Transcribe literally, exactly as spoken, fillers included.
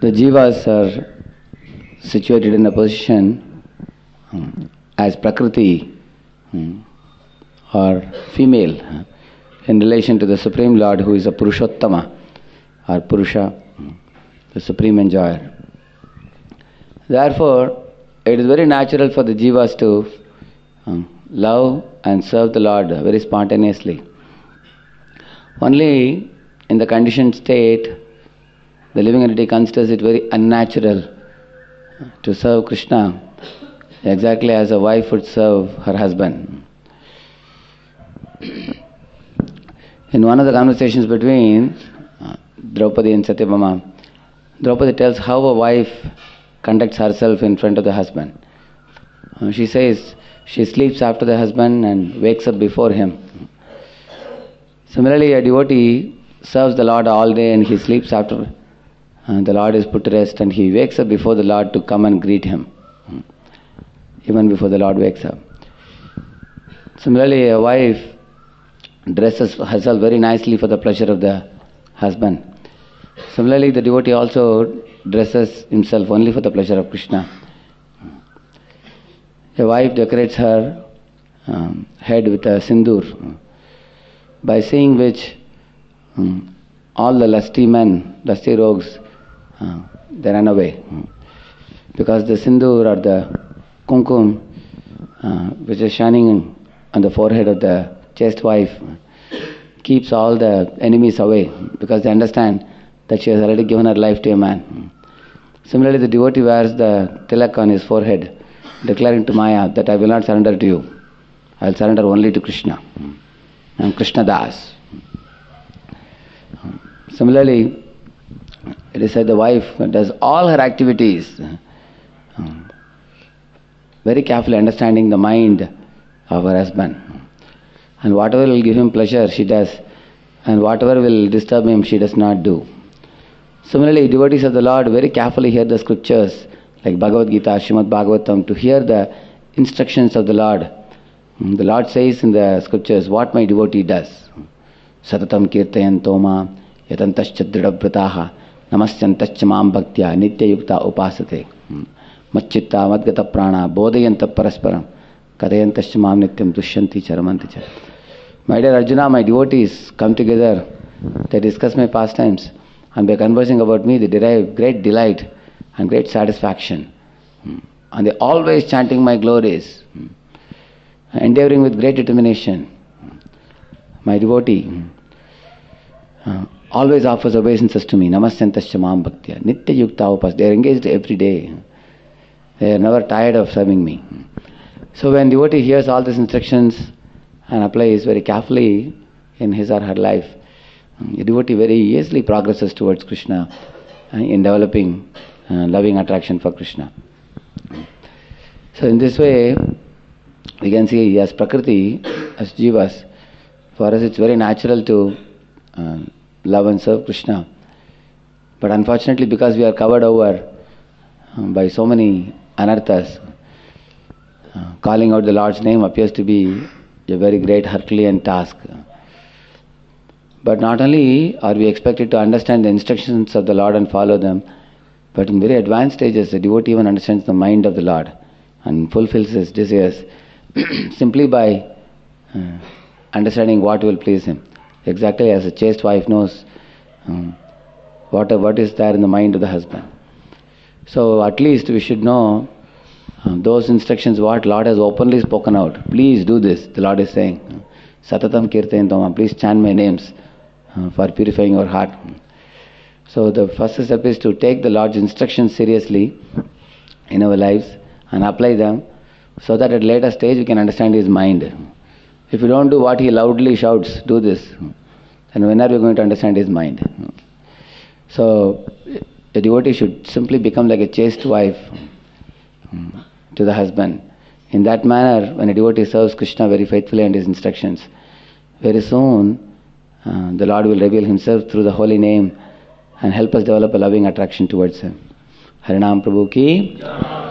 The jivas are situated in a position um, as Prakriti um, or female uh, in relation to the Supreme Lord, who is a Purushottama or Purusha, um, the Supreme Enjoyer. Therefore, it is very natural for the jivas to um, love and serve the Lord very spontaneously. Only in the conditioned state, the living entity considers it very unnatural to serve Krishna exactly as a wife would serve her husband. In one of the conversations between uh, Draupadi and Satyabhama, Draupadi tells how a wife conducts herself in front of the husband. Uh, she says she sleeps after the husband and wakes up before him. Similarly, a devotee serves the Lord all day and he sleeps after uh, the Lord is put to rest, and he wakes up before the Lord to come and greet him, even before the Lord wakes up. Similarly, a wife dresses herself very nicely for the pleasure of the husband. Similarly, the devotee also dresses himself only for the pleasure of Krishna. A wife decorates her um, head with a sindoor, by seeing which um, all the lusty men, lusty rogues, uh, they run away. Because the sindoor or the kumkum, uh, which is shining on the forehead of the chaste wife, keeps all the enemies away, because they understand that she has already given her life to a man. Similarly, the devotee wears the tilak on his forehead, declaring to Maya that I will not surrender to you. I will surrender only to Krishna. I am Krishna Das. Similarly, it is said the wife does all her activities very carefully understanding the mind of her husband. And whatever will give him pleasure, she does. And whatever will disturb him, she does not do. Similarly, devotees of the Lord very carefully hear the scriptures like Bhagavad Gita, Srimad Bhagavatam, to hear the instructions of the Lord. The Lord says in the scriptures what my devotee does. Satatam kirtayanto ma yatantascha dridavvrataha namasyantascha maam bhaktya nitya yukta upasate macchitta madgata prana bodhayanta parasparam kadayantascha maam nityam dushyanti charamanti cha. My dear Arjuna, my devotees come together, they discuss my pastimes, and by conversing about me they derive great delight and great satisfaction. And they always chanting my glories, endeavoring with great determination. My devotee uh, always offers obeisances to me. Namasyantascha maam bhaktya. Nitya yukta upas. They are engaged every day. They are never tired of serving me. So when devotee hears all these instructions and applies very carefully in his or her life, the devotee very easily progresses towards Krishna uh, in developing uh, loving attraction for Krishna. So in this way, we can see as Prakriti, as Jivas, for us it's very natural to uh, love and serve Krishna. But unfortunately, because we are covered over um, by so many anarthas, uh, calling out the Lord's name appears to be a very great Herculean task. But not only are we expected to understand the instructions of the Lord and follow them, but in very advanced stages, the devotee even understands the mind of the Lord and fulfills his desires simply by uh, understanding what will please him. Exactly as a chaste wife knows um, what, what is there in the mind of the husband. So at least we should know uh, those instructions what Lord has openly spoken out. Please do this, the Lord is saying. Satatam kirtayantoma, please chant my names uh, for purifying your heart. So the first step is to take the Lord's instructions seriously in our lives and apply them, so that at a later stage we can understand his mind. If you don't do what he loudly shouts, do this, then when are we going to understand his mind? So a devotee should simply become like a chaste wife to the husband. In that manner, when a devotee serves Krishna very faithfully and his instructions, very soon uh, the Lord will reveal himself through the holy name and help us develop a loving attraction towards him. Harinam Prabhu ki